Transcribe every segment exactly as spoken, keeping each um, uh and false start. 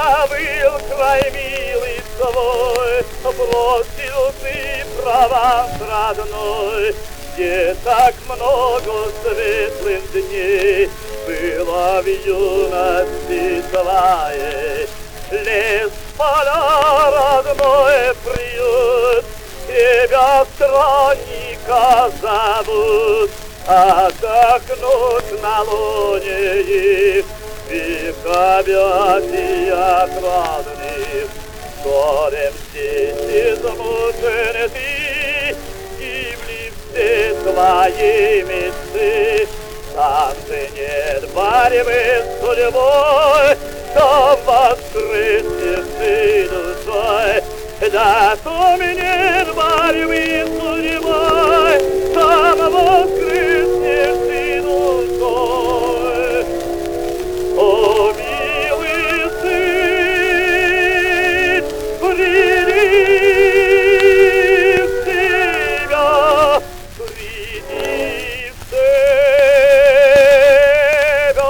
забыл край милый свой, бросил ты прованс родной, где так много светлых дней было в юности твоей. Лес, поля, родной приют, тебя странника зовут, отдохнуть на луне их, их объятия отрадных. Горем здесь измучен ты, гибли все твои мечты. Там же нет борьбы с судьбой, там воскреснешь ты душой. Да, там нет борьбы с судьбой, там воскреснешь ты душой. О, милый сын, приди в себя, приди в себя.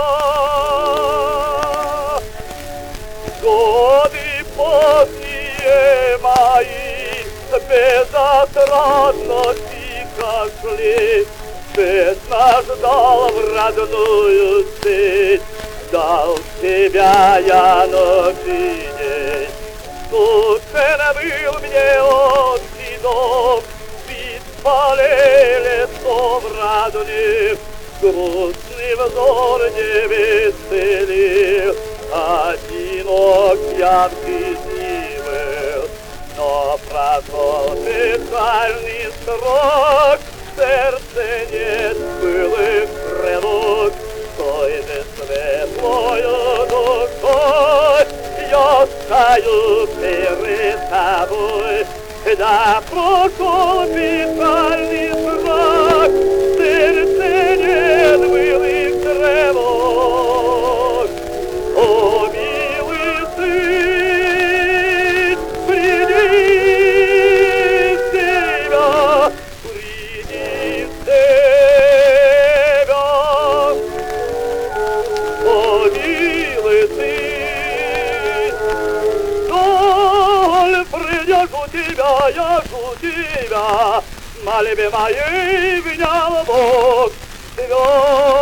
Годы поздние мои безотрадно тихо шли, Свет нас дал в родную сеть, дал тебя я ночь и день. Скучен был мне отчий дом, вид полей лесов родных, грустный взор не веселил, одинок я в жизни был. Но прошел печальный срок, в сердце нет былых стрелок. Стой же светлою душой, я стою перед тобой. Да прошел печальный срок, в сердце нет былых тревог. О, милый сын, приди в себя, приди в себя. О, милый сын, доль придешь у тебя, я жду тебя, мольбе моей внял Бог.